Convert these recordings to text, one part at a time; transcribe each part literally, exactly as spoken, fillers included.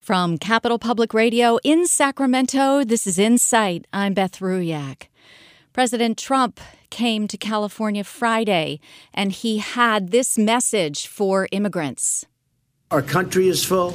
From Capital Public Radio in Sacramento, this is Insight. I'm Beth Ruyak. President Trump came to California Friday, and he had this message for immigrants. Our country is full.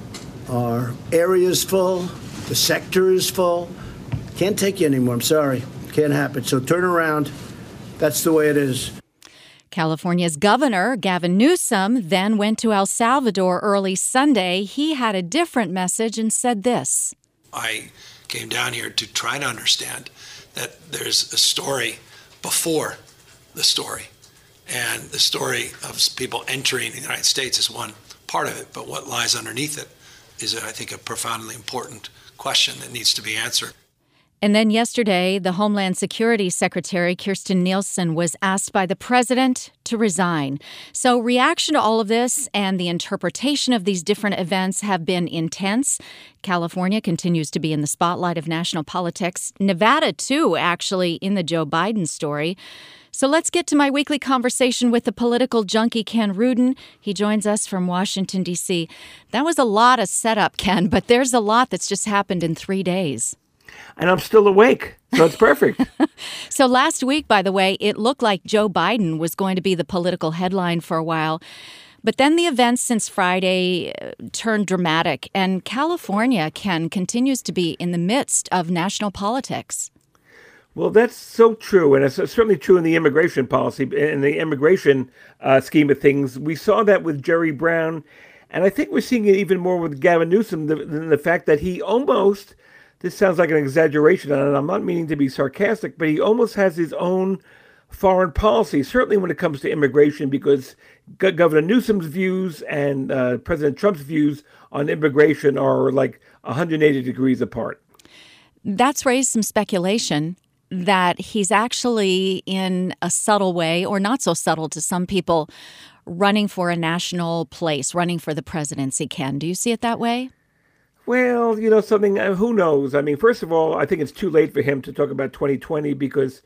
Our area is full. The sector is full. Can't take you anymore. I'm sorry. Can't happen. So turn around. That's the way it is. California's Governor, Gavin Newsom, then went to El Salvador early Sunday. He had a different message and said this. I came down here to try to understand that there's a story before the story. And the story of people entering the United States is one part of it, but what lies underneath it is, I think, a profoundly important question that needs to be answered. And then yesterday, the Homeland Security Secretary, Kirstjen Nielsen, was asked by the president to resign. So reaction to all of this and the interpretation of these different events have been intense. California continues to be in the spotlight of national politics. Nevada, too, actually, in the Joe Biden story. So let's get to my weekly conversation with the political junkie, Ken Rudin. He joins us from Washington, D C. That was a lot of setup, Ken, but there's a lot that's just happened in three days. And I'm still awake, so it's perfect. So last week, by the way, it looked like Joe Biden was going to be the political headline for a while. But then the events since Friday turned dramatic, and California, Ken, continues to be in the midst of national politics. Well, that's so true, and it's certainly true in the immigration policy, in the immigration uh, scheme of things. We saw that with Jerry Brown, and I think we're seeing it even more with Gavin Newsom, the, the fact that he almost... This sounds like an exaggeration, and I'm not meaning to be sarcastic, but he almost has his own foreign policy, certainly when it comes to immigration, because G- Governor Newsom's views and uh, President Trump's views on immigration are like one hundred eighty degrees apart. That's raised some speculation that he's actually, in a subtle way, or not so subtle to some people, running for a national place, running for the presidency, Ken. Do you see it that way? Well, you know, something, uh, who knows? I mean, first of all, I think it's too late for him to talk about twenty twenty because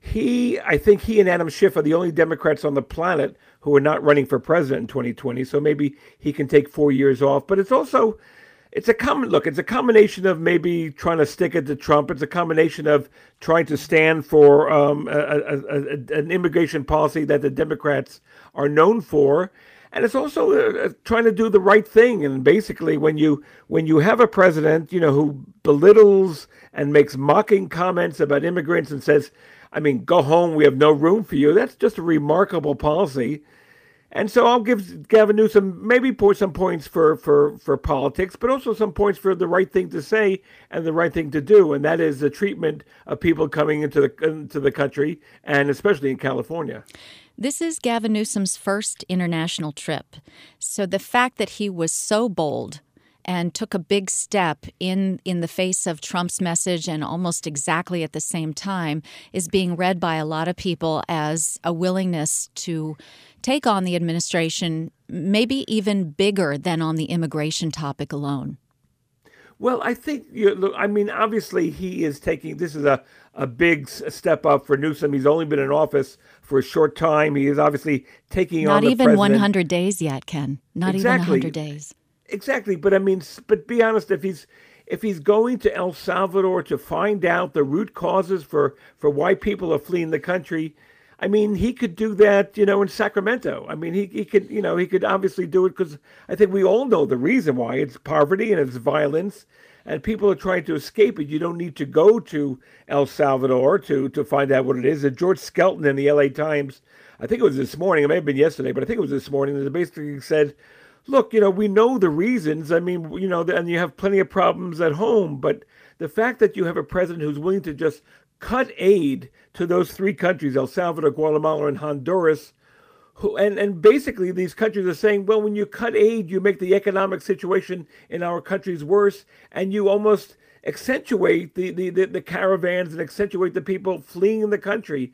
he, I think he and Adam Schiff are the only Democrats on the planet who are not running for president in twenty twenty. So maybe he can take four years off. But it's also, it's a common, look, it's a combination of maybe trying to stick it to Trump. It's a combination of trying to stand for um, a, a, a, an immigration policy that the Democrats are known for. And it's also uh, trying to do the right thing. And basically, when you when you have a president, you know, who belittles and makes mocking comments about immigrants and says, I mean, go home, we have no room for you. That's just a remarkable policy. And so I'll give Gavin Newsom maybe some points for, for, for politics, but also some points for the right thing to say and the right thing to do. And that is the treatment of people coming into the into the country, and especially in California. This is Gavin Newsom's first international trip. So the fact that he was so bold and took a big step in, in the face of Trump's message and almost exactly at the same time is being read by a lot of people as a willingness to take on the administration, maybe even bigger than on the immigration topic alone. Well, I think, you know, I mean, obviously he is taking, this is a, a big step up for Newsom. He's only been in office for a short time. He is obviously taking Not on the even president. one hundred days yet, Ken. Not Exactly. even one hundred days. Exactly. But I mean, but be honest, if he's if he's going to El Salvador to find out the root causes for, for why people are fleeing the country, I mean, he could do that, you know, in Sacramento. I mean, he, he could, you know, he could obviously do it because I think we all know the reason why. It's poverty and it's violence, and people are trying to escape it. You don't need to go to El Salvador to, to find out what it is. And George Skelton in the L A Times, I think it was this morning, it may have been yesterday, but I think it was this morning, that basically said, look, you know, we know the reasons. I mean, you know, and you have plenty of problems at home, but the fact that you have a president who's willing to just cut aid to those three countries, El Salvador, Guatemala, and Honduras, who, and, and basically these countries are saying, well, when you cut aid, you make the economic situation in our countries worse, and you almost accentuate the, the, the, the caravans and accentuate the people fleeing the country.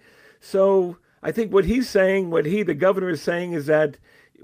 So I think what he's saying, what he, the governor, is saying is that,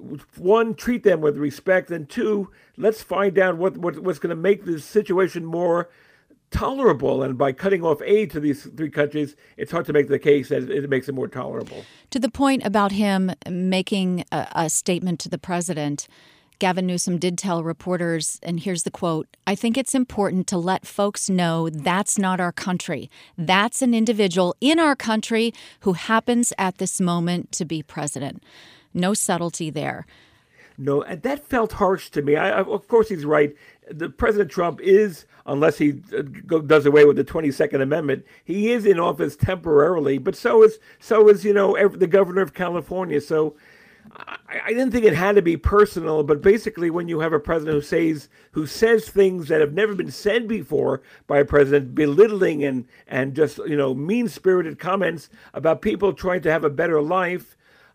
one, treat them with respect, and two, let's find out what, what what's going to make this situation more tolerable. And by cutting off aid to these three countries, it's hard to make the case that it makes it more tolerable. To the point about him making a, a statement to the president, Gavin Newsom did tell reporters, and here's the quote, "I think it's important to let folks know that's not our country. That's an individual in our country who happens at this moment to be president." No subtlety there. No, and that felt harsh to me. I, I, of course, he's right. The President Trump is, unless he uh, go, does away with the twenty-second Amendment, he is in office temporarily. But so is, so is you know, every, the governor of California. So I, I didn't think it had to be personal. But basically, when you have a president who says who says things that have never been said before by a president, belittling and and just you know mean-spirited comments about people trying to have a better life.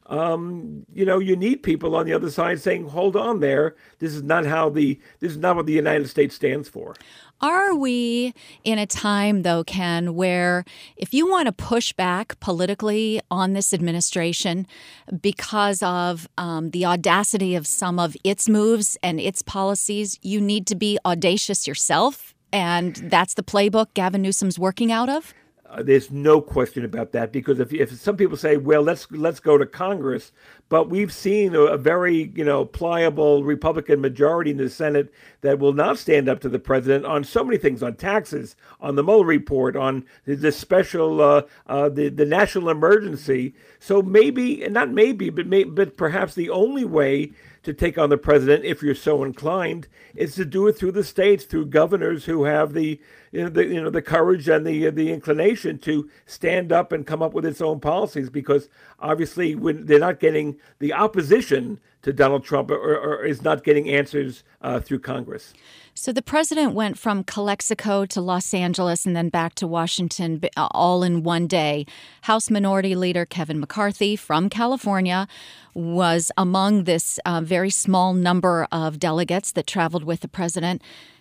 Um, you know, you need people on the other side saying, hold on there. This is not how the, this is not what the United States stands for. Are we in a time, though, Ken, where if you want to push back politically on this administration because of um, the audacity of some of its moves and its policies, you need to be audacious yourself? And that's the playbook Gavin Newsom's working out of? Uh, there's no question about that, because if if some people say, well, let's let's go to Congress, but we've seen a, a very you know pliable Republican majority in the Senate that will not stand up to the president on so many things, on taxes, on the Mueller report, on the, the special uh, uh, the the national emergency. So maybe, not maybe, but may, but perhaps the only way to take on the president, if you're so inclined, is to do it through the states, through governors who have the you know the you know the courage and the the inclination to stand up and come up with its own policies. Because obviously, when they're not getting the opposition to Donald Trump, or, or is not getting answers uh, through Congress. So the president went from Calexico to Los Angeles and then back to Washington all in one day. House Minority Leader Kevin McCarthy from California was among this uh, very small number of delegates that traveled with the president.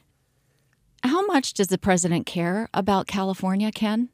How much does the president care about California, Ken?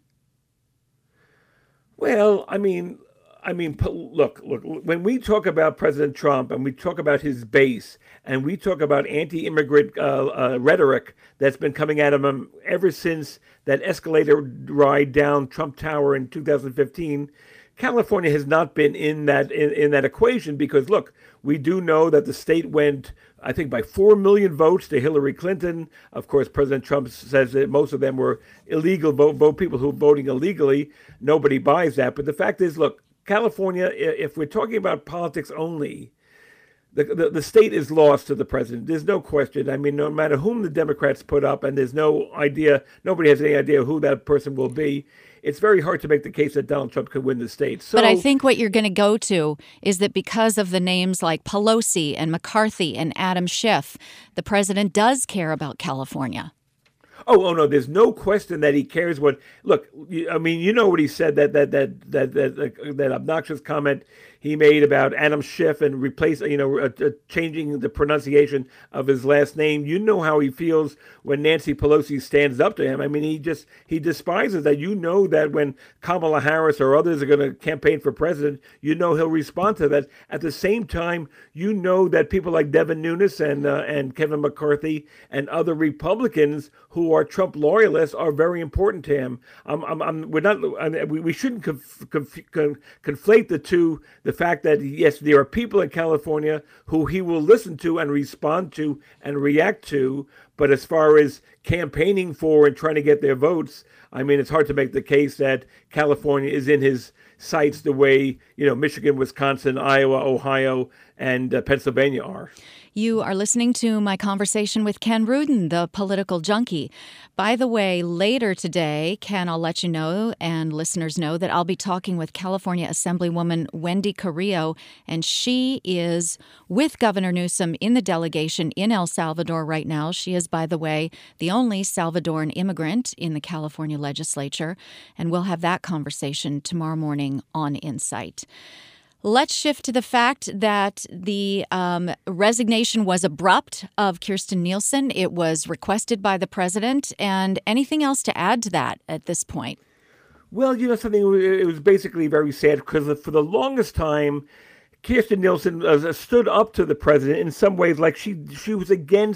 Well, I mean, I mean, look, look, when we talk about President Trump and we talk about his base and we talk about anti-immigrant uh, uh, rhetoric that's been coming at him ever since that escalator ride down Trump Tower in two thousand fifteen, California has not been in that in, in that equation, because, look, we do know that the state went, I think, by four million votes to Hillary Clinton. Of course, President Trump says that most of them were illegal vote, vote people who were voting illegally. Nobody buys that. But the fact is, look, California, if we're talking about politics only, the, the the state is lost to the president. There's no question. I mean, no matter whom the Democrats put up, and there's no idea, nobody has any idea who that person will be, it's very hard to make the case that Donald Trump could win the state. So, but I think what you're going to go to is that because of the names like Pelosi and McCarthy and Adam Schiff, the president does care about California. Oh, oh no! There's no question that he cares. What? Look, I mean, you know what he said, that that that that that, that obnoxious comment he made about Adam Schiff and replace, you know, uh, uh, changing the pronunciation of his last name. You know how he feels when Nancy Pelosi stands up to him. I mean, he just he despises that. You know that when Kamala Harris or others are going to campaign for president, you know he'll respond to that. At the same time, you know that people like Devin Nunes and uh, and Kevin McCarthy and other Republicans who are Trump loyalists are very important to him. I'm, I'm, I'm, we're not. I mean, we, we shouldn't conf, conf, conf, conflate the two. The fact that, yes, there are people in California who he will listen to and respond to and react to, but as far as campaigning for and trying to get their votes, I mean, it's hard to make the case that California is in his sights the way, you know, Michigan, Wisconsin, Iowa, Ohio, and uh, Pennsylvania are. You are listening to my conversation with Ken Rudin, the political junkie. By the way, later today, Ken, I'll let you know and listeners know that I'll be talking with California Assemblywoman Wendy Carrillo, and she is with Governor Newsom in the delegation in El Salvador right now. She is, by the way, the only Salvadoran immigrant in the California legislature, and we'll have that conversation tomorrow morning on Insight. Let's shift to the fact that the um, resignation was abrupt of Kirstjen Nielsen. It was requested by the president. And anything else to add to that at this point? Well, you know, something, it was basically very sad because for the longest time, Kirstjen Nielsen uh, stood up to the president in some ways, like she she was against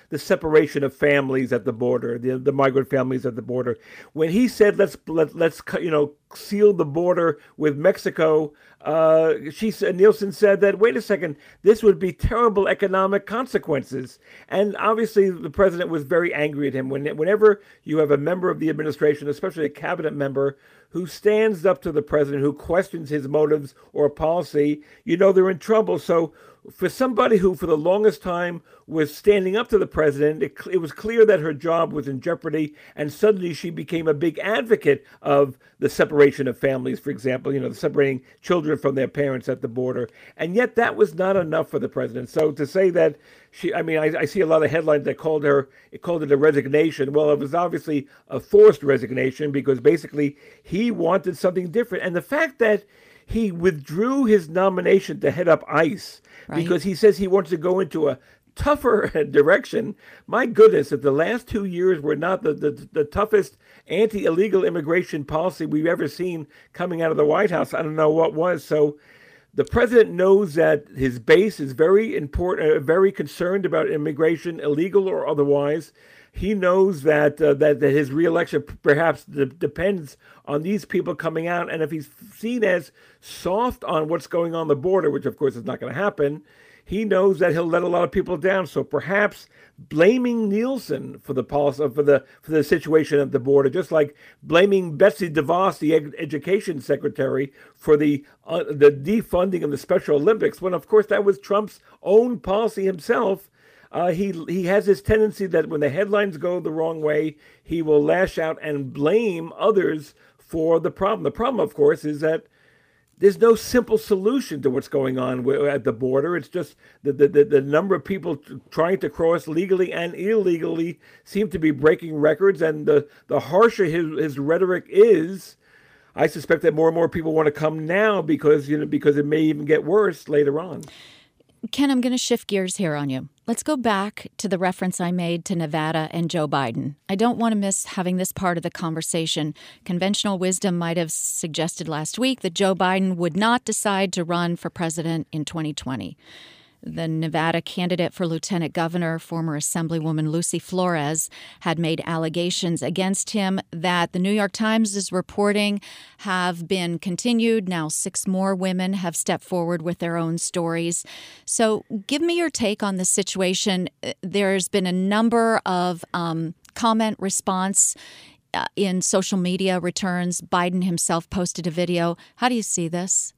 the separation of families at the border, the, the migrant families at the border. When he said, let's, let, let's, you know, seal the border with Mexico, uh, she said, Nielsen said that, wait a second, this would be terrible economic consequences. And obviously the president was very angry at him. When, whenever you have a member of the administration, especially a cabinet member, who stands up to the president, who questions his motives or policy, you know they're in trouble. So for somebody who for the longest time was standing up to the president, it, it was clear that her job was in jeopardy, and suddenly she became a big advocate of the separation of families, for example, you know, separating children from their parents at the border. And yet that was not enough for the president. So to say that she, I mean, I, I see a lot of headlines that called her, it called it a resignation. Well, it was obviously a forced resignation because basically he wanted something different. And the fact that he withdrew his nomination to head up ICE right. because he says he wants to go into a tougher direction. My goodness, if the last two years were not the, the, the toughest anti-illegal immigration policy we've ever seen coming out of the White House, I don't know what was. So the president knows that his base is very important, uh, very concerned about immigration, illegal or otherwise. He knows that uh, that, that his reelection perhaps d- depends on these people coming out. And if he's seen as soft on what's going on the border, which of course is not going to happen, he knows that he'll let a lot of people down. So perhaps blaming Nielsen for the policy, for the for the situation at the border, just like blaming Betsy DeVos, the ed- education secretary, for the uh, the defunding of the Special Olympics, when of course that was Trump's own policy himself. Uh, he he has this tendency that when the headlines go the wrong way, he will lash out and blame others for the problem. The problem, of course, is that there's no simple solution to what's going on at the border. It's just the the, the number of people trying to cross legally and illegally seem to be breaking records. And the, the harsher his, his rhetoric is, I suspect that more and more people want to come now because, you know, because it may even get worse later on. Ken, I'm going to shift gears here on you. Let's go back to the reference I made to Nevada and Joe Biden. I don't want to miss having this part of the conversation. Conventional wisdom might have suggested last week that Joe Biden would not decide to run for president in twenty twenty. The Nevada candidate for lieutenant governor, former Assemblywoman Lucy Flores, had made allegations against him that the New York Times is reporting have been continued. Now six more women have stepped forward with their own stories. So give me your take on the situation. There's been a number of um, comment response uh, in social media returns. Biden himself posted a video. How do you see this?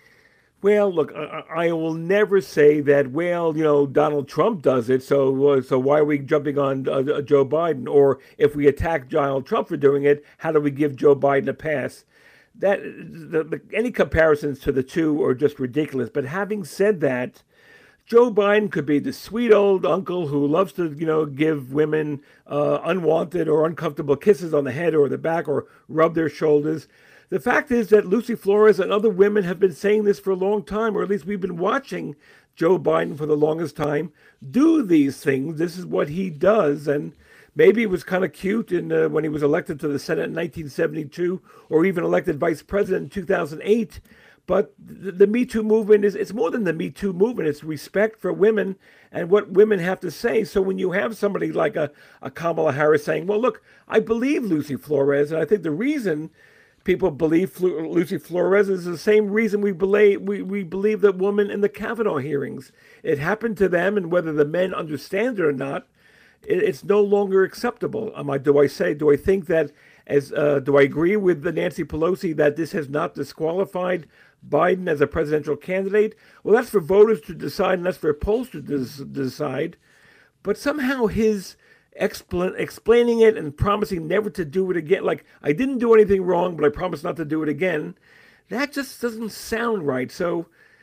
Well, look, I, I will never say that, well, you know, Donald Trump does it, so uh, so why are we jumping on uh, Joe Biden? Or if we attack Donald Trump for doing it, how do we give Joe Biden a pass? That the, the, any comparisons to the two are just ridiculous. But having said that, Joe Biden could be the sweet old uncle who loves to, you know, give women uh, unwanted or uncomfortable kisses on the head or the back or rub their shoulders. The fact is that Lucy Flores and other women have been saying this for a long time, or at least we've been watching Joe Biden for the longest time do these things. This is what he does. And maybe it was kind of cute in, uh, when he was elected to the Senate in nineteen seventy-two, or even elected vice president in two thousand eight. But the, the Me Too movement is, it's more than the Me Too movement. It's respect for women and what women have to say. So when you have somebody like a, a Kamala Harris saying, well, look, I believe Lucy Flores, and I think the reason people believe Flu- Lucy Flores is the same reason we believe we, we believe that woman in the Kavanaugh hearings. It happened to them, and whether the men understand it or not, it, it's no longer acceptable. Um, I, do I say? Do I think that? As uh, do I agree with the Nancy Pelosi that this has not disqualified Biden as a presidential candidate? Well, that's for voters to decide, and that's for polls to des- decide. But somehow his Expl- explaining it and promising never to do it again. Like, I didn't do anything wrong, but I promise not to do it again. That just doesn't sound right. So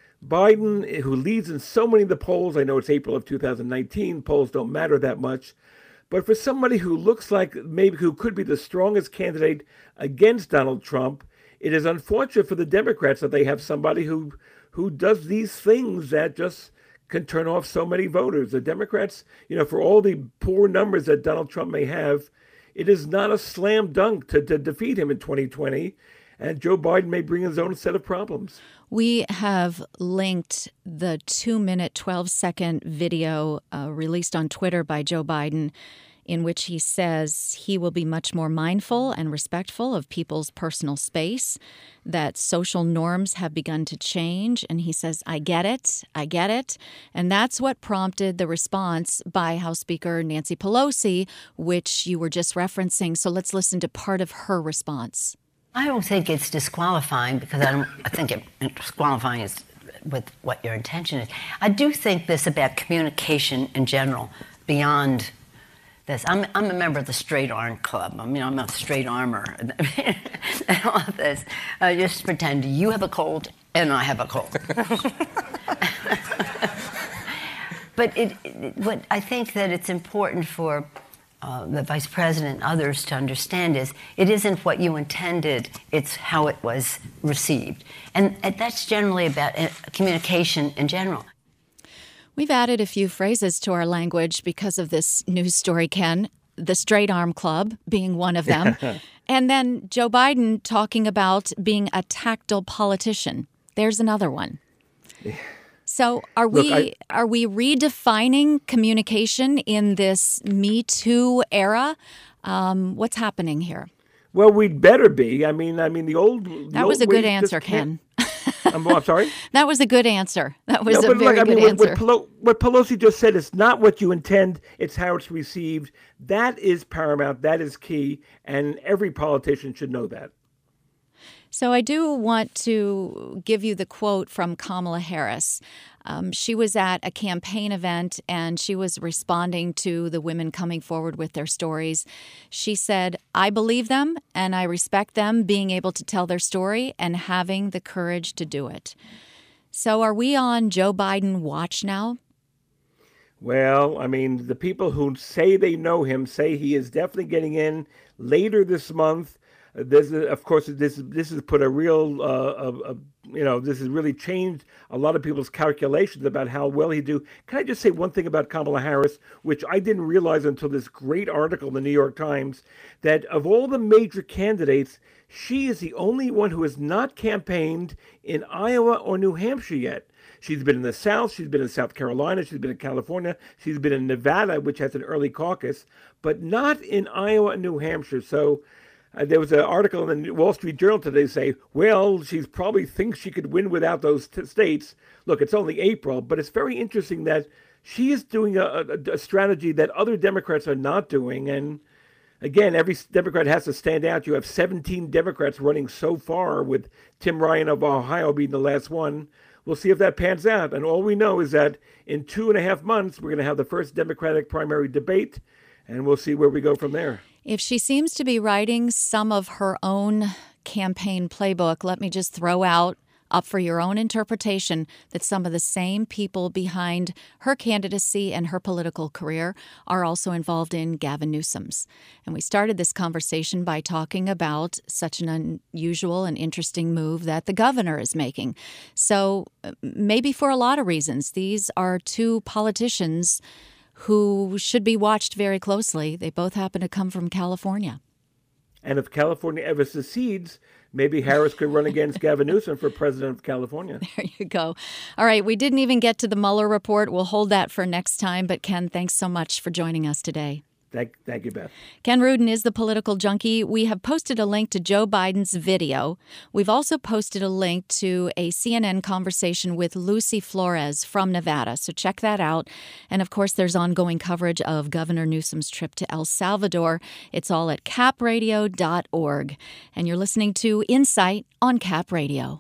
Biden, who leads in so many of the polls, I know it's April of two thousand nineteen, polls don't matter that much. But for somebody who looks like maybe who could be the strongest candidate against Donald Trump, it is unfortunate for the Democrats that they have somebody who who does these things that just can turn off so many voters. The Democrats, you know, for all the poor numbers that Donald Trump may have, it is not a slam dunk to, to defeat him in twenty twenty. And Joe Biden may bring his own set of problems. We have linked the two-minute, twelve-second video uh, released on Twitter by Joe Biden, in which he says he will be much more mindful and respectful of people's personal space, that social norms have begun to change. And he says, I get it, I get it. And that's what prompted the response by House Speaker Nancy Pelosi, which you were just referencing. So let's listen to part of her response. I don't think it's disqualifying, because I don't I think it, disqualifying is with what your intention is. I do think this about communication in general, beyond this. I'm, I'm a member of the Straight Arm Club. I mean, I'm a straight armor. And all of this. Uh, just pretend you have a cold and I have a cold. But it, it, what I think that it's important for uh, the Vice President and others to understand is it isn't what you intended, it's how it was received. And, and that's generally about uh, communication in general. We've added a few phrases to our language because of this news story, Ken. The Straight Arm Club being one of them. And then Joe Biden talking about being a tactile politician. There's another one. So are we Look, I, are we redefining communication in this Me Too era? Um, what's happening here? Well, we'd better be. I mean, I mean the old. The that was old a good answer, Ken. I'm, I'm sorry? That was a good answer. That was no, a very like, good I mean, answer. What, Pelo- what Pelosi just said is not what you intend, it's how it's received. That is paramount. That is key. And every politician should know that. So I do want to give you the quote from Kamala Harris. Um, she was at a campaign event and she was responding to the women coming forward with their stories. She said, I believe them and I respect them being able to tell their story and having the courage to do it. So are we on Joe Biden watch now? Well, I mean, the people who say they know him say he is definitely getting in later this month. This is, of course, this this has put a real, uh, a, a, you know, this has really changed a lot of people's calculations about how well he do. Can I just say one thing about Kamala Harris, which I didn't realize until this great article in the New York Times, that of all the major candidates, she is the only one who has not campaigned in Iowa or New Hampshire yet. She's been in the South, she's been in South Carolina, she's been in California, she's been in Nevada, which has an early caucus, but not in Iowa and New Hampshire. So Uh, there was an article in the Wall Street Journal today say, well, she probably thinks she could win without those t- states. Look, it's only April, but it's very interesting that she is doing a, a, a strategy that other Democrats are not doing. And again, every Democrat has to stand out. You have seventeen Democrats running so far, with Tim Ryan of Ohio being the last one. We'll see if that pans out. And all we know is that in two and a half months, we're going to have the first Democratic primary debate, and we'll see where we go from there. If she seems to be writing some of her own campaign playbook, let me just throw out, up for your own interpretation, that some of the same people behind her candidacy and her political career are also involved in Gavin Newsom's. And we started this conversation by talking about such an unusual and interesting move that the governor is making. So maybe for a lot of reasons, these are two politicians who should be watched very closely. They both happen to come from California. And if California ever secedes, maybe Harris could run against Gavin Newsom for president of California. There you go. All right, we didn't even get to the Mueller report. We'll hold that for next time. But Ken, thanks so much for joining us today. Thank, thank you, Beth. Ken Rudin is the political junkie. We have posted a link to Joe Biden's video. We've also posted a link to a C N N conversation with Lucy Flores from Nevada. So check that out. And of course, there's ongoing coverage of Governor Newsom's trip to El Salvador. It's all at cap radio dot org. And you're listening to Insight on Cap Radio.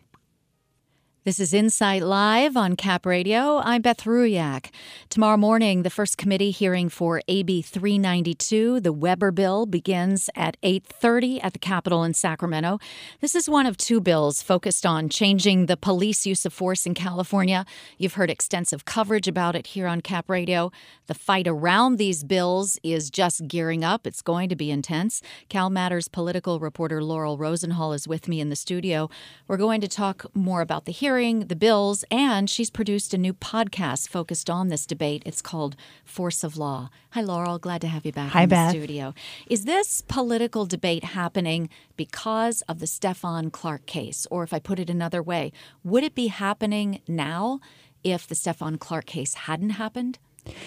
This is Insight Live on Cap Radio. I'm Beth Ruyak. Tomorrow morning, the first committee hearing for A B three ninety-two, the Weber bill, begins at eight thirty at the Capitol in Sacramento. This is one of two bills focused on changing the police use of force in California. You've heard extensive coverage about it here on Cap Radio. The fight around these bills is just gearing up. It's going to be intense. Cal Matters political reporter Laurel Rosenhall is with me in the studio. We're going to talk more about the hearing hearing the bills, and she's produced a new podcast focused on this debate. It's called Force of Law. Hi, Laurel. Glad to have you back Hi, in Beth. the studio. Is this political debate happening because of the Stephon Clark case? Or if I put it another way, would it be happening now if the Stephon Clark case hadn't happened?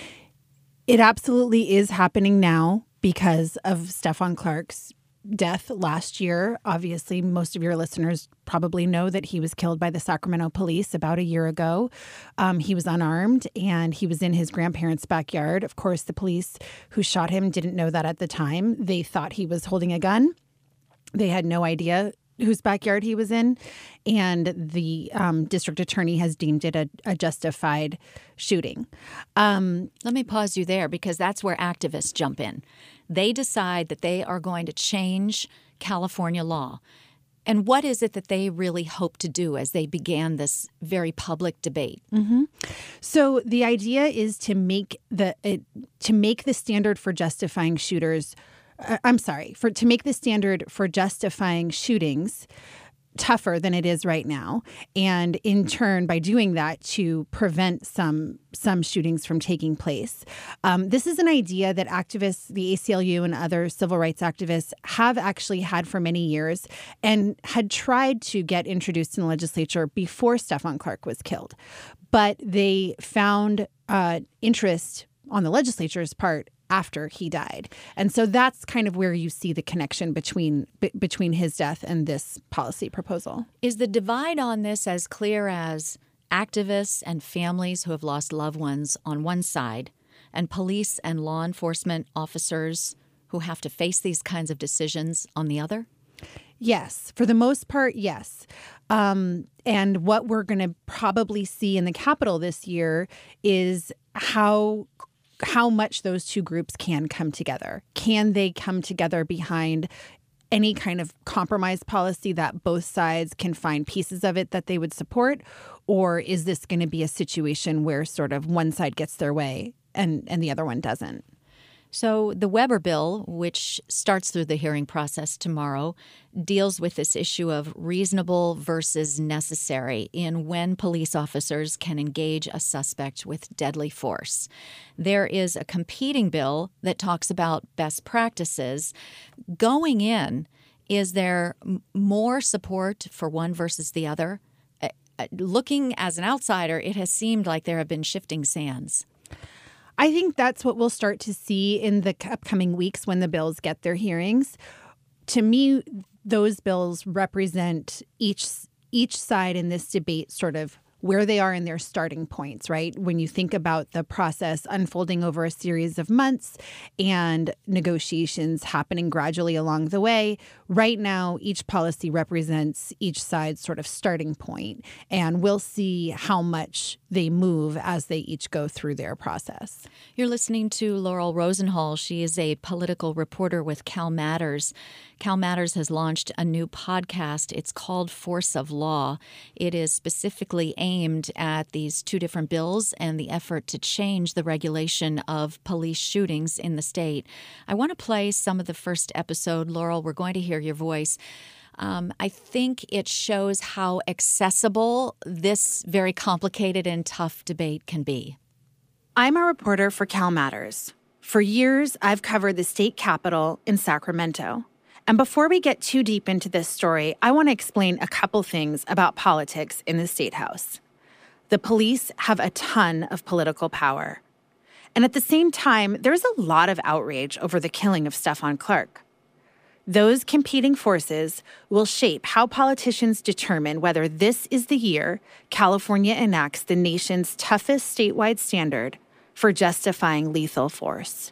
It absolutely is happening now because of Stephon Clark's death last year. Obviously, most of your listeners probably know that he was killed by the Sacramento police about a year ago. Um, he was unarmed and he was in his grandparents' backyard. Of course, the police who shot him didn't know that at the time. They thought he was holding a gun. They had no idea whose backyard he was in. And the um, district attorney has deemed it a, a justified shooting. Um, Let me pause you there because that's where activists jump in. They decide that they are going to change California law. And what is it that they really hope to do as they began this very public debate? Mm-hmm. So the idea is to make the it, to make the standard for justifying shooters. Uh, I'm sorry, for to make the standard for justifying shootings tougher than it is right now, and in turn, by doing that, to prevent some some shootings from taking place. Um, this is an idea that activists, the A C L U and other civil rights activists, have actually had for many years and had tried to get introduced in the legislature before Stephon Clark was killed. But they found uh, interest on the legislature's part after he died. And so that's kind of where you see the connection between b- between his death and this policy proposal. Is the divide on this as clear as activists and families who have lost loved ones on one side and police and law enforcement officers who have to face these kinds of decisions on the other? Yes, for the most part, yes. Um, and what we're going to probably see in the Capitol this year is how how much those two groups can come together. Can they come together behind any kind of compromise policy that both sides can find pieces of it that they would support? Or is this going to be a situation where sort of one side gets their way and, and the other one doesn't? So the Weber bill, which starts through the hearing process tomorrow, deals with this issue of reasonable versus necessary in when police officers can engage a suspect with deadly force. There is a competing bill that talks about best practices. Going in, is there m- more support for one versus the other? Uh, looking as an outsider, it has seemed like there have been shifting sands. I think that's what we'll start to see in the upcoming weeks when the bills get their hearings. To me, those bills represent each each side in this debate sort of where they are in their starting points, right? When you think about the process unfolding over a series of months and negotiations happening gradually along the way, right now, each policy represents each side's sort of starting point, and we'll see how much they move as they each go through their process. You're listening to Laurel Rosenhall. She is a political reporter with Cal Matters. Cal Matters has launched a new podcast. It's called Force of Law. It is specifically aimed at these two different bills and the effort to change the regulation of police shootings in the state. I want to play some of the first episode. Laurel, we're going to hear your voice. Um, I think it shows how accessible this very complicated and tough debate can be. I'm a reporter for Cal Matters. For years, I've covered the state capitol in Sacramento. And before we get too deep into this story, I want to explain a couple things about politics in the State House. The police have a ton of political power. And at the same time, there's a lot of outrage over the killing of Stephon Clark. Those competing forces will shape how politicians determine whether this is the year California enacts the nation's toughest statewide standard for justifying lethal force.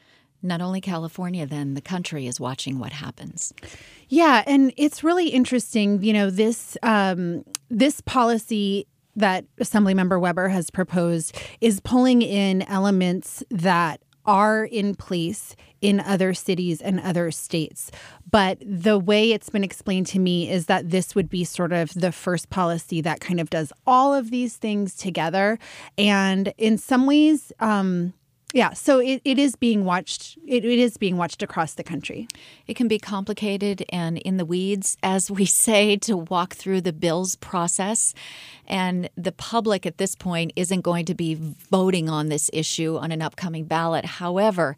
Not only California, then, the country is watching what happens. Yeah, and it's really interesting, you know, this um, this policy that Assemblymember Weber has proposed is pulling in elements that are in place in other cities and other states. But the way it's been explained to me is that this would be sort of the first policy that kind of does all of these things together. And in some ways, um, Yeah, so it, it is being watched. It, it is being watched across the country. It can be complicated and in the weeds, as we say, to walk through the bill's process. And the public at this point isn't going to be voting on this issue on an upcoming ballot. However,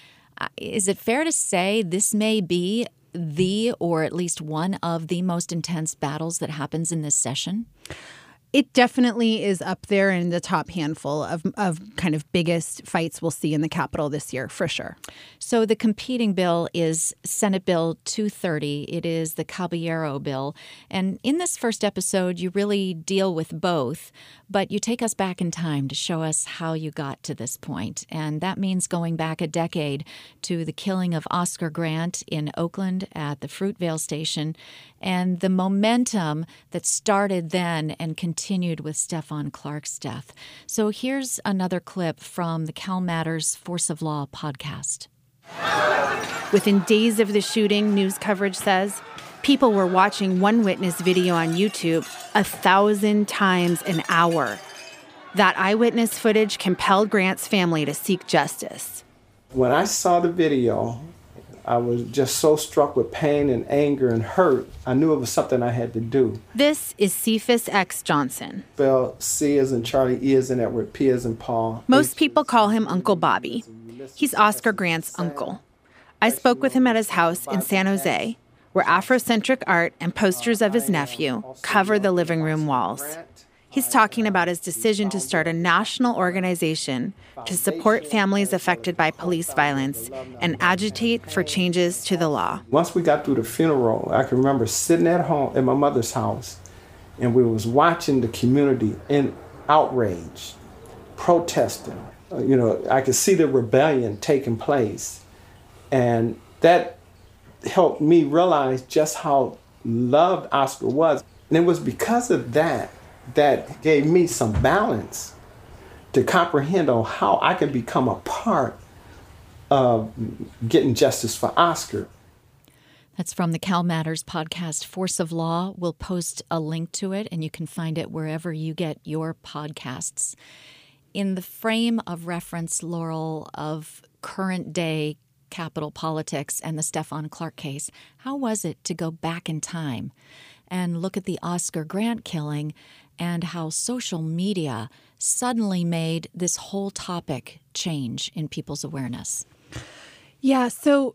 is it fair to say this may be the, or at least one of the most intense battles that happens in this session? It definitely is up there in the top handful of, of kind of biggest fights we'll see in the Capitol this year, for sure. So the competing bill is Senate Bill two thirty. It is the Caballero bill. And in this first episode, you really deal with both, but you take us back in time to show us how you got to this point. And that means going back a decade to the killing of Oscar Grant in Oakland at the Fruitvale Station and the momentum that started then and continued with Stephon Clark's death. So here's another clip from the Cal Matters Force of Law podcast. Within days of the shooting, news coverage says, people were watching one witness video on YouTube a thousand times an hour. That eyewitness footage compelled Grant's family to seek justice. When I saw the video, I was just so struck with pain and anger and hurt. I knew it was something I had to do. This is Cephas X. Johnson. Spelled C as in Charlie, E as in Edward, P as in Paul. Most people call him Uncle Bobby. He's Oscar Grant's uncle. I spoke with him at his house in San Jose, where Afrocentric art and posters of his nephew cover the living room walls. He's talking about his decision to start a national organization to support families affected by police violence and agitate for changes to the law. Once we got through the funeral, I can remember sitting at home at my mother's house, and we was watching the community in outrage, protesting. Uh, you know, I could see the rebellion taking place, and that helped me realize just how loved Oscar was. And it was because of that that gave me some balance to comprehend on how I can become a part of getting justice for Oscar. That's from the Cal Matters podcast, Force of Law. We'll post a link to it, and you can find it wherever you get your podcasts. In the frame of reference, Laurel, of current day Capitol politics and the Stephon Clark case, how was it to go back in time and look at the Oscar Grant killing and how social media suddenly made this whole topic change in people's awareness? Yeah, so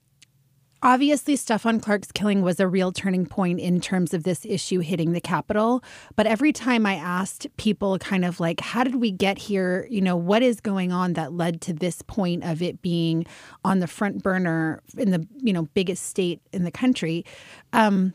obviously Stephon Clark's killing was a real turning point in terms of this issue hitting the Capitol. But every time I asked people kind of like, how did we get here? You know, what is going on that led to this point of it being on the front burner in the, you know, biggest state in the country? Um,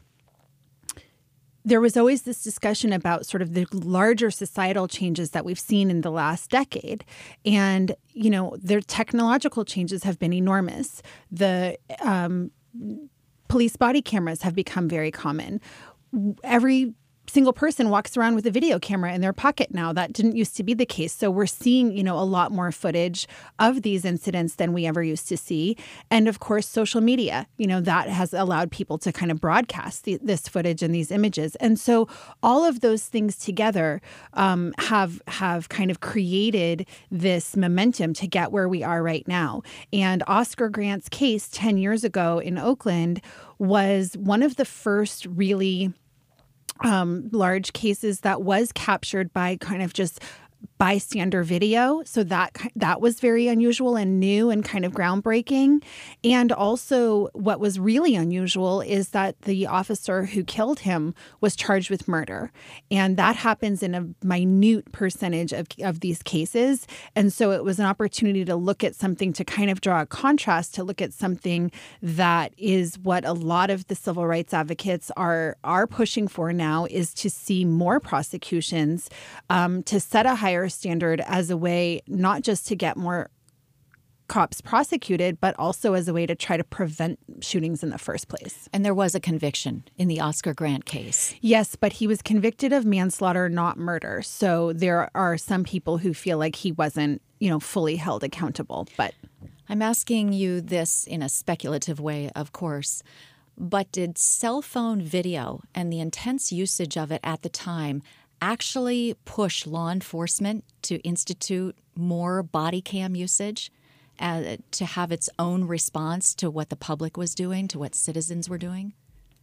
There was always this discussion about sort of the larger societal changes that we've seen in the last decade. And, you know, their technological changes have been enormous. The um, police body cameras have become very common. Every single person walks around with a video camera in their pocket now. That didn't used to be the case. So we're seeing, you know, a lot more footage of these incidents than we ever used to see. And of course, social media, you know, that has allowed people to kind of broadcast the, this footage and these images. And so all of those things together um, have have kind of created this momentum to get where we are right now. And Oscar Grant's case ten years ago in Oakland was one of the first really Um, large cases that was captured by kind of just bystander video. So that that was very unusual and new and kind of groundbreaking. And also what was really unusual is that the officer who killed him was charged with murder. And that happens in a minute percentage of, of these cases. And so it was an opportunity to look at something, to kind of draw a contrast, to look at something that is what a lot of the civil rights advocates are, are pushing for now, is to see more prosecutions, um, to set a higher standard as a way not just to get more cops prosecuted, but also as a way to try to prevent shootings in the first place. And there was a conviction in the Oscar Grant case. Yes, but he was convicted of manslaughter, not murder. So there are some people who feel like he wasn't, you know, fully held accountable. But I'm asking you this in a speculative way, of course, but did cell phone video and the intense usage of it at the time actually push law enforcement to institute more body cam usage, uh, to have its own response to what the public was doing, to what citizens were doing?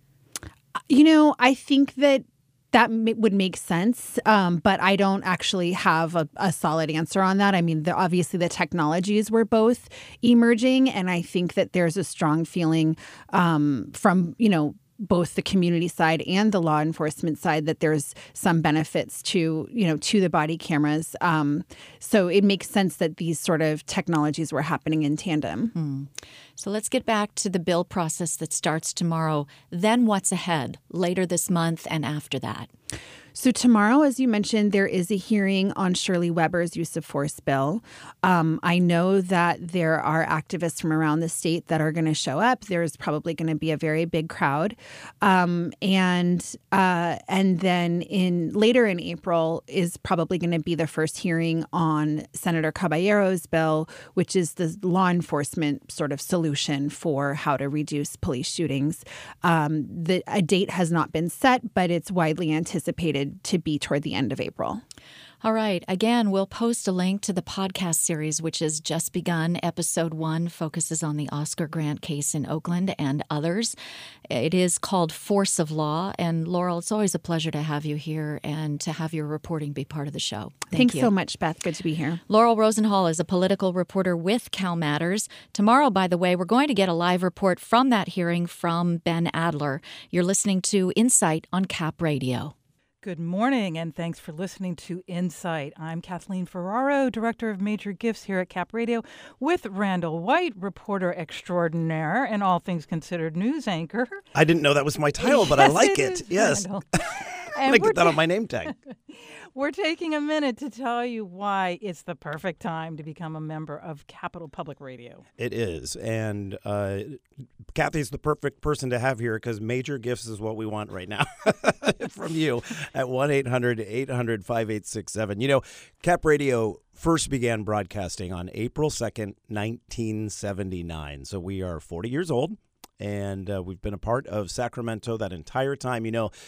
You know, I think that that m- would make sense, um, but I don't actually have a, a solid answer on that. I mean, the, obviously the technologies were both emerging, and I think that there's a strong feeling um, from, you know, both the community side and the law enforcement side that there's some benefits to, you know, to the body cameras. Um, so it makes sense that these sort of technologies were happening in tandem. Hmm. So let's get back to the bill process that starts tomorrow. Then what's ahead later this month and after that? So tomorrow, as you mentioned, there is a hearing on Shirley Weber's use of force bill. Um, I know that there are activists from around the state that are going to show up. There's probably going to be a very big crowd. Um, and uh, and then in later in April is probably going to be the first hearing on Senator Caballero's bill, which is the law enforcement sort of solution for how to reduce police shootings. Um, the, a date has not been set, but it's widely anticipated to be toward the end of April. All right. Again, we'll post a link to the podcast series, which has just begun. Episode one focuses on the Oscar Grant case in Oakland and others. It is called Force of Law. And Laurel, it's always a pleasure to have you here and to have your reporting be part of the show. Thank Thanks you. so much, Beth. Good to be here. Laurel Rosenhall is a political reporter with Cal Matters. Tomorrow, by the way, we're going to get a live report from that hearing from Ben Adler. You're listening to Insight on Cap Radio. Good morning, and thanks for listening to Insight. I'm Kathleen Ferraro, Director of Major Gifts here at Cap Radio, with Randall White, reporter extraordinaire and all things considered news anchor. I didn't know that was my title, but Yes, I like it it. is, Yes. Randall. I'm going to get that on my name tag. We're taking a minute to tell you why it's the perfect time to become a member of Capital Public Radio. It is. And uh, Kathy's the perfect person to have here because Major Gifts is what we want right now from you at one eight hundred eight hundred five eight six seven. You know, Cap Radio first began broadcasting on April second, nineteen seventy-nine. So we are forty years old, and uh, we've been a part of Sacramento that entire time. You know,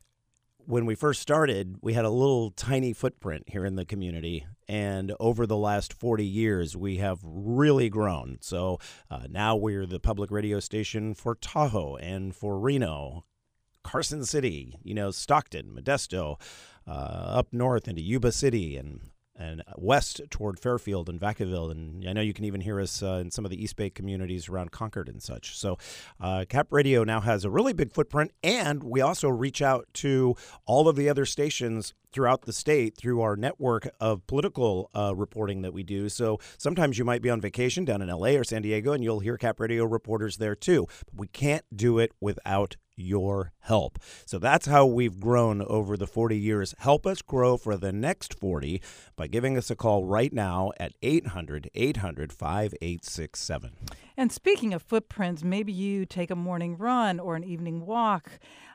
when we first started, we had a little tiny footprint here in the community. And over the last forty years, we have really grown. So uh, now we're the public radio station for Tahoe and for Reno, Carson City, you know, Stockton, Modesto, uh, up north into Yuba City, and and west toward Fairfield and Vacaville. And I know you can even hear us uh, in some of the East Bay communities around Concord and such. So uh, Cap Radio now has a really big footprint, and we also reach out to all of the other stations throughout the state through our network of political uh, reporting that we do. So sometimes you might be on vacation down in L A or San Diego, and you'll hear Cap Radio reporters there too. But we can't do it without your help. So that's how we've grown over the forty years. Help us grow for the next forty by giving us a call right now at eight hundred eight hundred five eight six seven. And speaking of footprints, maybe you take a morning run or an evening walk.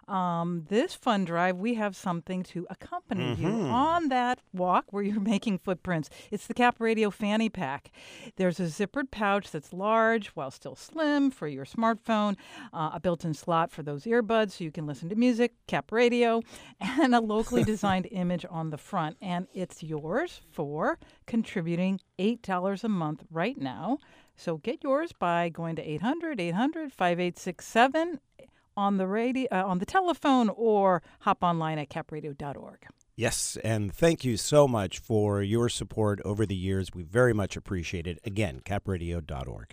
Um, this fund drive, we have something to accompany mm-hmm. you on that walk where you're making footprints. It's the Cap Radio Fanny Pack. There's a zippered pouch that's large while still slim for your smartphone, uh, a built-in slot for those earbuds so you can listen to music, Cap Radio, and a locally designed image on the front. And it's yours for contributing eight dollars a month right now. So get yours by going to eight hundred eight hundred five eight six seven on the radio, uh, on the telephone, or hop online at cap radio dot org. Yes, and thank you so much for your support over the years. We very much appreciate it. Again, cap radio dot org.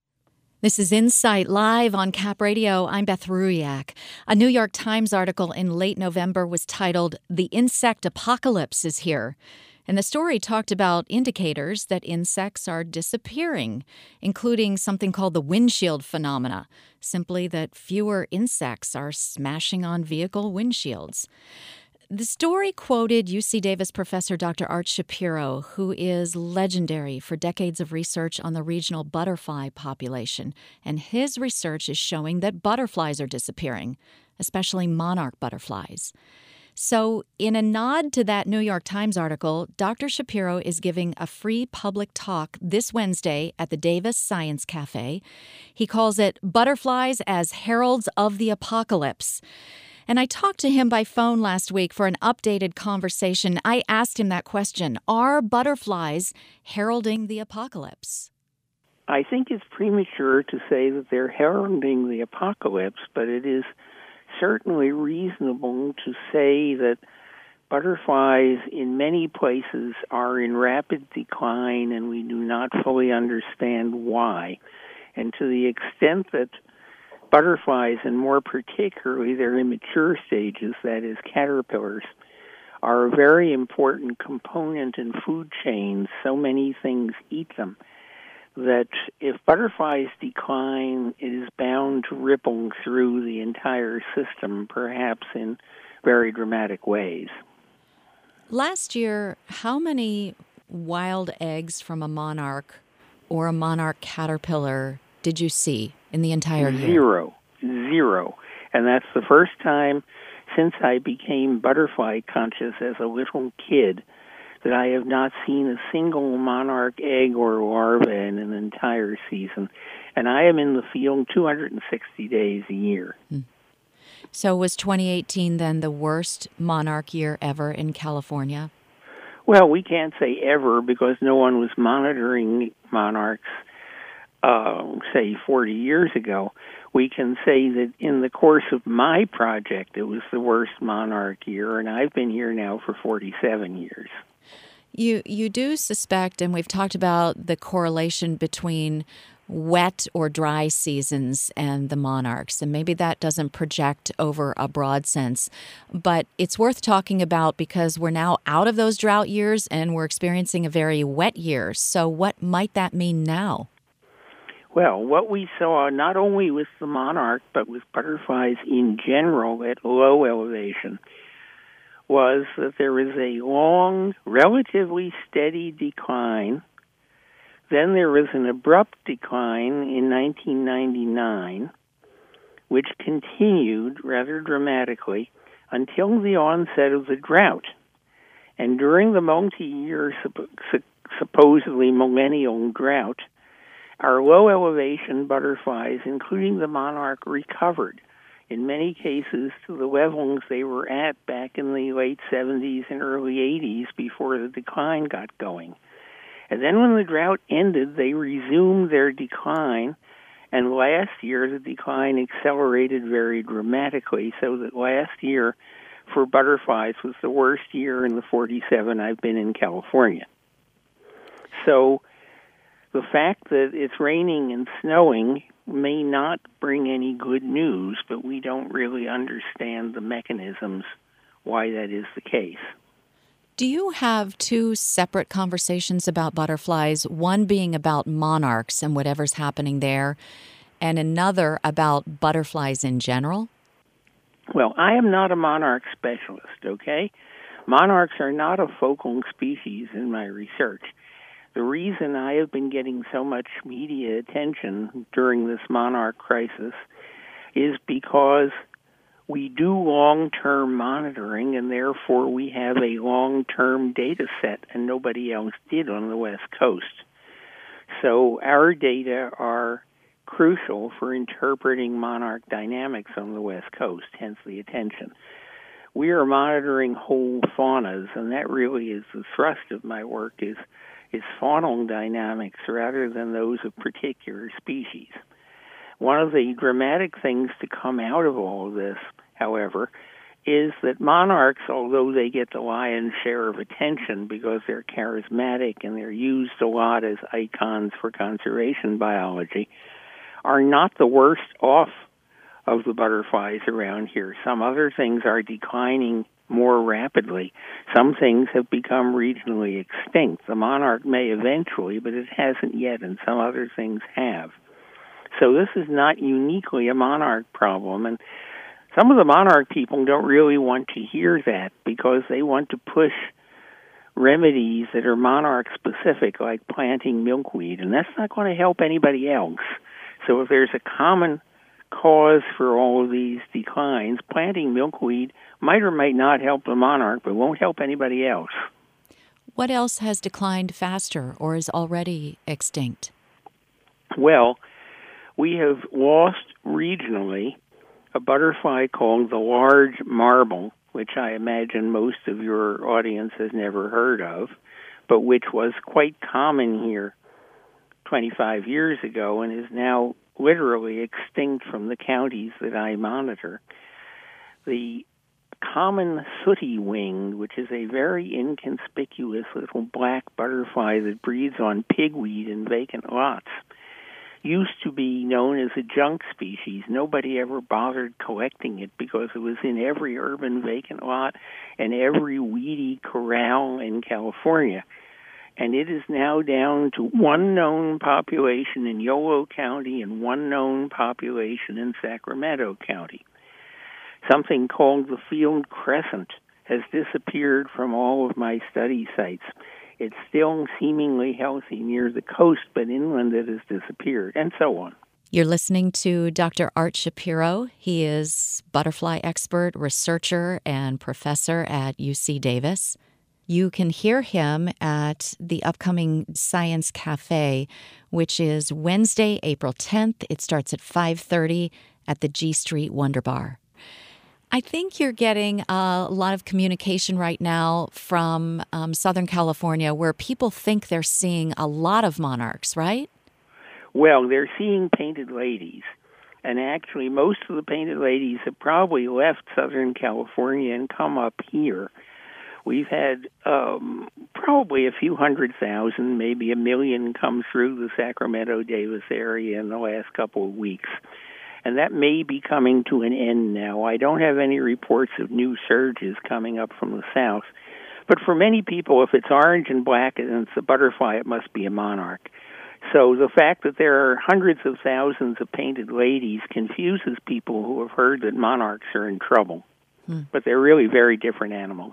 This is Insight Live on Cap Radio. I'm Beth Ruyak. A New York Times article in late November was titled, "The Insect Apocalypse is Here." And the story talked about indicators that insects are disappearing, including something called the windshield phenomena, simply that fewer insects are smashing on vehicle windshields. The story quoted U C Davis professor Doctor Art Shapiro, who is legendary for decades of research on the regional butterfly population. And his research is showing that butterflies are disappearing, especially monarch butterflies. So in a nod to that New York Times article, Doctor Shapiro is giving a free public talk this Wednesday at the Davis Science Cafe. He calls it Butterflies as Heralds of the Apocalypse. And I talked to him by phone last week for an updated conversation. I asked him that question: are butterflies heralding the apocalypse? I think it's premature to say that they're heralding the apocalypse, but it is certainly reasonable to say that butterflies in many places are in rapid decline, and we do not fully understand why. And to the extent that butterflies, and more particularly their immature stages, that is caterpillars, are a very important component in food chains, so many things eat them, that if butterflies decline, it is bound to ripple through the entire system, perhaps in very dramatic ways. Last year, how many wild eggs from a monarch or a monarch caterpillar did you see in the entire year? Zero. Zero. And that's the first time since I became butterfly conscious as a little kid that I have not seen a single monarch egg or larva in an entire season. And I am in the field two hundred sixty days a year. Hmm. So was twenty eighteen then the worst monarch year ever in California? Well, we can't say ever because no one was monitoring monarchs, uh, say, forty years ago. We can say that in the course of my project, it was the worst monarch year, and I've been here now for forty-seven years. You you do suspect, and we've talked about the correlation between wet or dry seasons and the monarchs, and maybe that doesn't project over a broad sense, but it's worth talking about because we're now out of those drought years and we're experiencing a very wet year. So what might that mean now? Well, what we saw not only with the monarch but with butterflies in general at low elevation was that there was a long, relatively steady decline. Then there was an abrupt decline in nineteen ninety-nine, which continued rather dramatically until the onset of the drought. And during the multi-year, supposedly millennial drought, our low-elevation butterflies, including the monarch, recovered, in many cases to the levels they were at back in the late seventies and early eighties before the decline got going. And then when the drought ended, they resumed their decline, and last year the decline accelerated very dramatically, so that last year for butterflies was the worst year in the forty-seven I've been in California. So the fact that it's raining and snowing may not bring any good news, but we don't really understand the mechanisms why that is the case. Do you have two separate conversations about butterflies, one being about monarchs and whatever's happening there, and another about butterflies in general? Well, I am not a monarch specialist, okay? Monarchs are not a focal species in my research. The reason I have been getting so much media attention during this monarch crisis is because we do long-term monitoring, and therefore we have a long-term data set, and nobody else did on the West Coast. So our data are crucial for interpreting monarch dynamics on the West Coast, hence the attention. We are monitoring whole faunas, and that really is the thrust of my work, is, is faunal dynamics rather than those of particular species. One of the dramatic things to come out of all of this, however, is that monarchs, although they get the lion's share of attention because they're charismatic and they're used a lot as icons for conservation biology, are not the worst off of the butterflies around here. Some other things are declining more rapidly. Some things have become regionally extinct. The monarch may eventually, but it hasn't yet, and some other things have. So this is not uniquely a monarch problem, and some of the monarch people don't really want to hear that because they want to push remedies that are monarch-specific, like planting milkweed, and that's not going to help anybody else. So if there's a common cause for all of these declines, planting milkweed might or might not help the monarch, but won't help anybody else. What else has declined faster or is already extinct? Well, we have lost regionally a butterfly called the large marble, which I imagine most of your audience has never heard of, but which was quite common here twenty-five years ago and is now literally extinct from the counties that I monitor. The common sooty wing, which is a very inconspicuous little black butterfly that breeds on pigweed in vacant lots, used to be known as a junk species. Nobody ever bothered collecting it because it was in every urban vacant lot and every weedy corral in California. And it is now down to one known population in Yolo County and one known population in Sacramento County. Something called the field crescent has disappeared from all of my study sites. It's still seemingly healthy near the coast, but inland it has disappeared, and so on. You're listening to Doctor Art Shapiro. He is butterfly expert, researcher, and professor at U C Davis. You can hear him at the upcoming Science Cafe, which is Wednesday, April tenth. It starts at five thirty at the G Street Wonder Bar. I think you're getting a lot of communication right now from um, Southern California where people think they're seeing a lot of monarchs, right? Well, they're seeing painted ladies. And actually, most of the painted ladies have probably left Southern California and come up here. We've had um, probably a few hundred thousand, maybe a million, come through the Sacramento-Davis area in the last couple of weeks. And that may be coming to an end now. I don't have any reports of new surges coming up from the south. But for many people, if it's orange and black and it's a butterfly, it must be a monarch. So the fact that there are hundreds of thousands of painted ladies confuses people who have heard that monarchs are in trouble. Hmm. But they're really very different animals.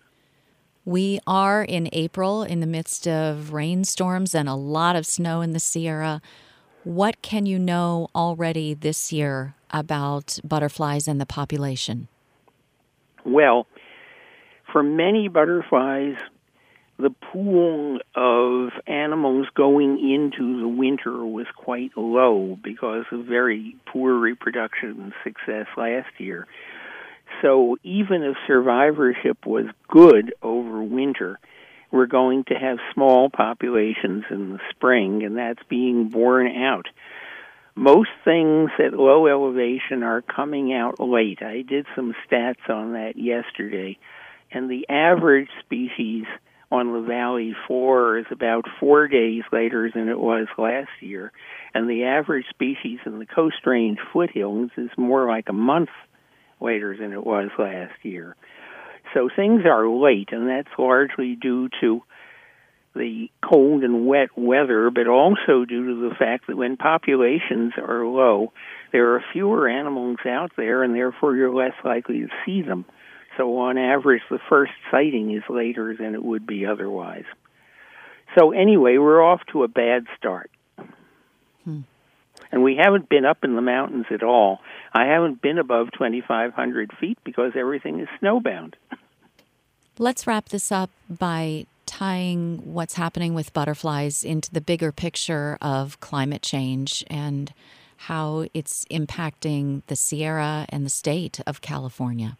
We are in April in the midst of rainstorms and a lot of snow in the Sierra. What can you know already this year about butterflies and the population? Well, for many butterflies, the pool of animals going into the winter was quite low because of very poor reproduction success last year. So even if survivorship was good over winter, we're going to have small populations in the spring, and that's being borne out. Most things at low elevation are coming out late. I did some stats on that yesterday, and the average species on the valley floor is about four days later than it was last year, and the average species in the Coast Range foothills is more like a month later than it was last year. So things are late, and that's largely due to the cold and wet weather, but also due to the fact that when populations are low, there are fewer animals out there, and therefore you're less likely to see them. So on average, the first sighting is later than it would be otherwise. So anyway, we're off to a bad start. Hmm. And we haven't been up in the mountains at all. I haven't been above twenty-five hundred feet because everything is snowbound. Let's wrap this up by tying what's happening with butterflies into the bigger picture of climate change and how it's impacting the Sierra and the state of California.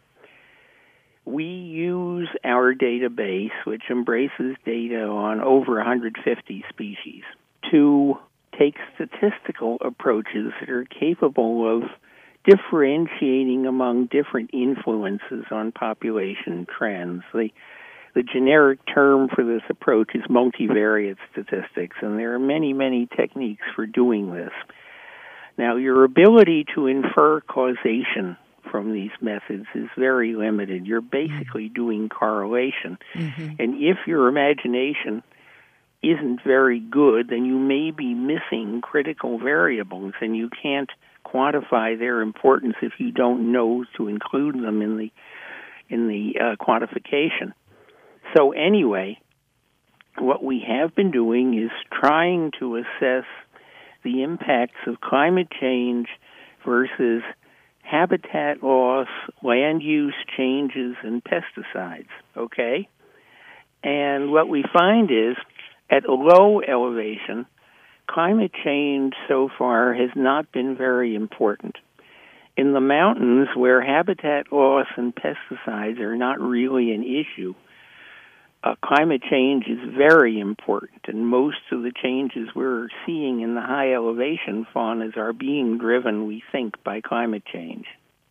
We use our database, which embraces data on over one hundred fifty species, to take statistical approaches that are capable of differentiating among different influences on population trends. The, the generic term for this approach is multivariate statistics, and there are many, many techniques for doing this. Now, your ability to infer causation from these methods is very limited. You're basically doing correlation. Mm-hmm. And if your imagination isn't very good, then you may be missing critical variables, and you can't quantify their importance if you don't know to include them in the in the uh, quantification. So anyway, what we have been doing is trying to assess the impacts of climate change versus habitat loss, land use changes, and pesticides, okay? And what we find is, at a low elevation, climate change so far has not been very important. In the mountains, where habitat loss and pesticides are not really an issue, uh, climate change is very important, and most of the changes we're seeing in the high elevation faunas are being driven, we think, by climate change.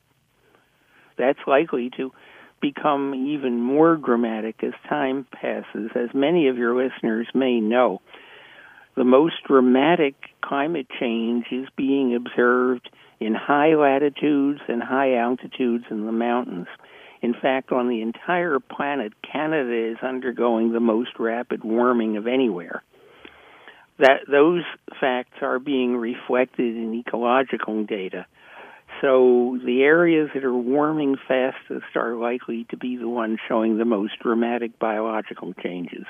That's likely to become even more dramatic as time passes. As many of your listeners may know, the most dramatic climate change is being observed in high latitudes and high altitudes in the mountains. In fact, on the entire planet, Canada is undergoing the most rapid warming of anywhere. That those facts are being reflected in ecological data. So the areas that are warming fastest are likely to be the ones showing the most dramatic biological changes.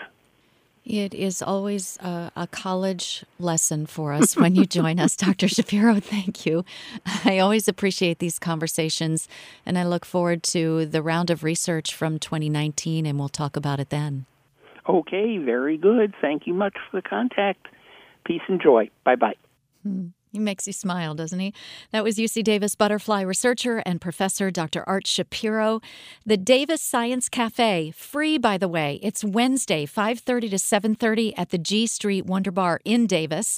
It is always a, a college lesson for us when you join us, Doctor Shapiro. Thank you. I always appreciate these conversations, and I look forward to the round of research from twenty nineteen, and we'll talk about it then. Okay, very good. Thank you much for the contact. Peace and joy. Bye-bye. Hmm. He makes you smile, doesn't he? That was U C Davis butterfly researcher and professor Doctor Art Shapiro. The Davis Science Cafe, free, by the way. It's Wednesday, five thirty to seven thirty at the G Street Wonder Bar in Davis.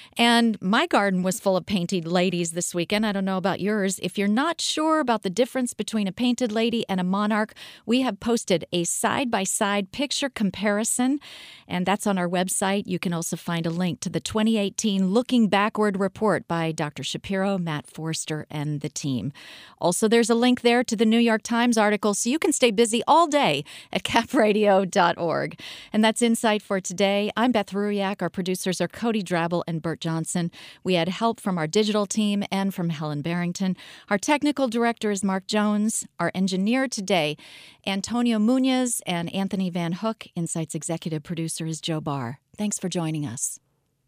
And my garden was full of painted ladies this weekend. I don't know about yours. If you're not sure about the difference between a painted lady and a monarch, we have posted a side-by-side picture comparison, and that's on our website. You can also find a link to the twenty eighteen Looking Backward report by Doctor Shapiro, Matt Forster, and the team. Also, there's a link there to the New York Times article, so you can stay busy all day at cap radio dot org. And that's Insight for today. I'm Beth Ruyak. Our producers are Cody Drabble and Bert Johnson. We had help from our digital team and from Helen Barrington. Our technical director is Mark Jones. Our engineer today, Antonio Munoz, and Anthony Van Hook. Insight's executive producer is Joe Barr. Thanks for joining us.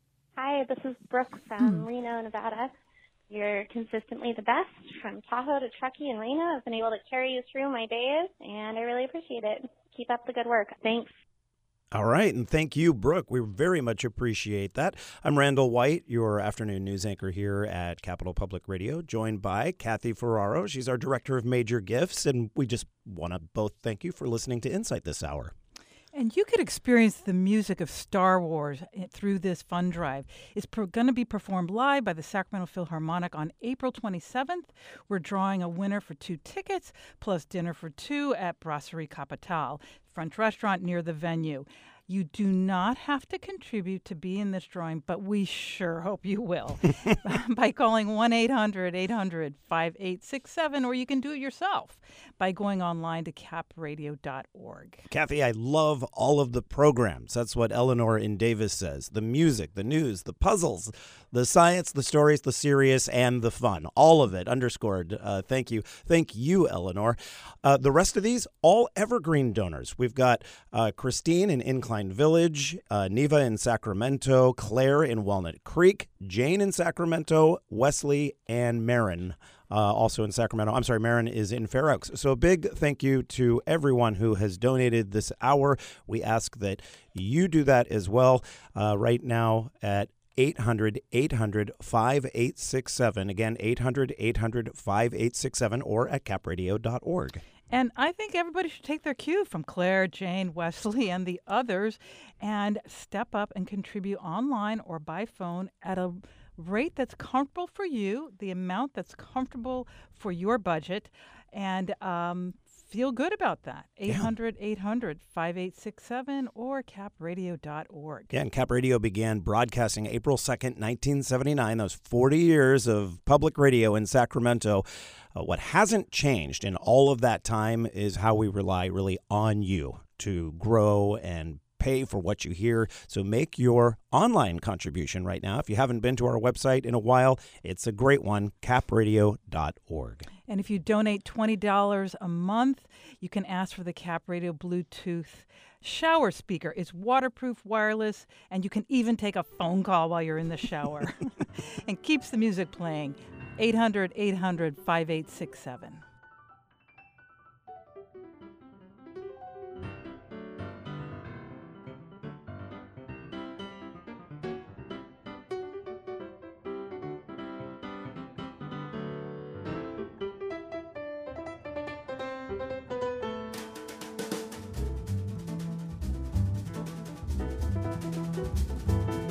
Hi, this is Brooke from Reno, Nevada. You're consistently the best. From Tahoe to Truckee and Reno, I've been able to carry you through my days, and I really appreciate it. Keep up the good work. Thanks. All right, and thank you, Brooke. We very much appreciate that. I'm Randall White, your afternoon news anchor here at Capital Public Radio, joined by Kathy Ferraro. She's our director of major gifts, and we just want to both thank you for listening to Insight this hour. And you could experience the music of Star Wars through this fund drive. It's pro- going to be performed live by the Sacramento Philharmonic on April twenty-seventh. We're drawing a winner for two tickets, plus dinner for two at Brasserie Capital, French restaurant near the venue. You do not have to contribute to be in this drawing, but we sure hope you will by calling one eight hundred eight hundred five eight six seven, or you can do it yourself by going online to cap radio dot org. Kathy, I love all of the programs. That's what Eleanor in Davis says. The music, the news, the puzzles, the science, the stories, the serious, and the fun. All of it underscored. Uh, thank you. Thank you, Eleanor. Uh, the rest of these, all evergreen donors. We've got uh, Christine in Incline Village, uh, Neva in Sacramento, Claire in Walnut Creek, Jane in Sacramento, Wesley, and Marin. Uh, also in Sacramento. I'm sorry, Marin is in Fair Oaks. So a big thank you to everyone who has donated this hour. We ask that you do that as well uh, right now at eight hundred eight hundred five eight six seven. Again, eight hundred eight hundred five eight six seven or at cap radio dot org. And I think everybody should take their cue from Claire, Jane, Wesley, and the others and step up and contribute online or by phone at a rate that's comfortable for you, the amount that's comfortable for your budget, and um, feel good about that. eight hundred eight hundred five eight six seven or cap radio dot org. Yeah, and Cap Radio began broadcasting April second, nineteen seventy-nine. That was forty years of public radio in Sacramento. Uh, what hasn't changed in all of that time is how we rely really on you to grow and pay for what you hear. So make your online contribution right now. If you haven't been to our website in a while, it's a great one, cap radio dot org. And if you donate twenty dollars a month, you can ask for the Cap Radio Bluetooth shower speaker. It's waterproof, wireless, and you can even take a phone call while you're in the shower. And keeps the music playing. eight hundred eight hundred five eight six seven. Bye.